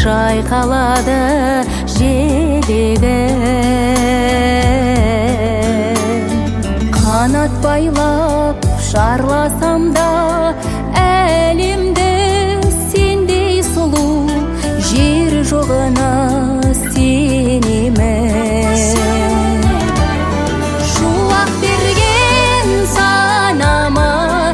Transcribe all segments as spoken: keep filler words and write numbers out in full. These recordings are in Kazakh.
шайқалады желегім. Қанат байлап шарласам да әлемді сендей сұлу жер жоғына сенемін. Шуақ берген санама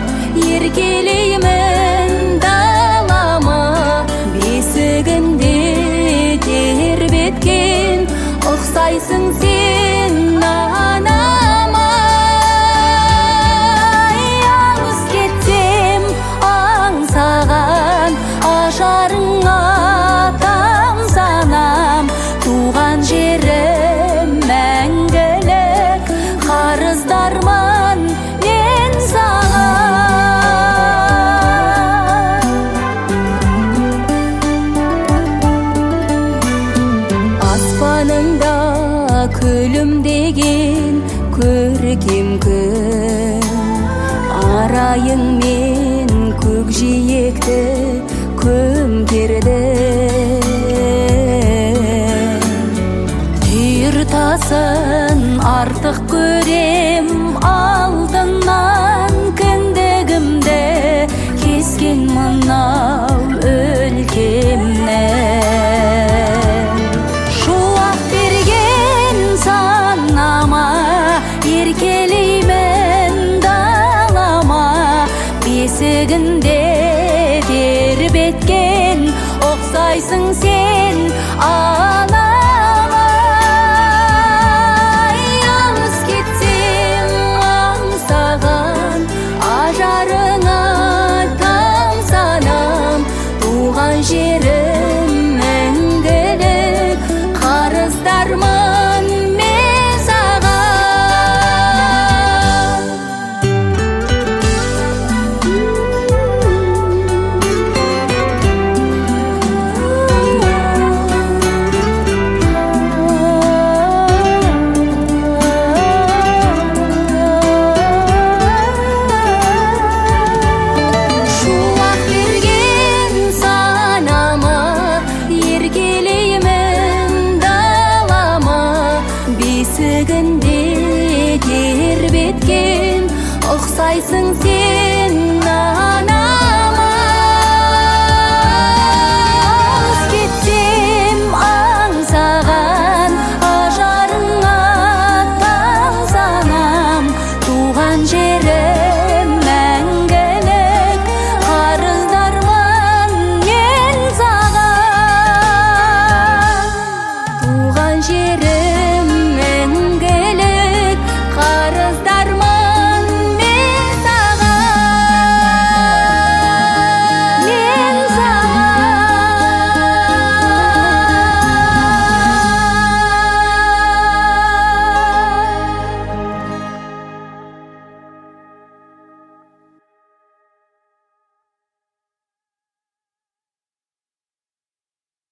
еркелеймін далама, бесігінде тербеткен ұқсайсың сен анама. Алыс кетсем аңсаған ажарыңа тамсанам, туған жерім мәңгілік қарыздармын мен саған. Аспаныңда күлімдеген көркем күн, арайыңмен көкжиекті көмкерді. Түйір-тасын артық көрем алтыннан, кіндігімді кескен мынау өлкемнен. Шуақ берген санама еркелеймін далама, бесігінде тербеткен ұқсайсың сен анама. Алыс кетсем аңсаған ажарыңа тамсанам, туған жерім мәңгілік қарыздармын мен саған. Шуақ берген санама еркелеймін далама, бесігінде тербеткен ұқсайсың сен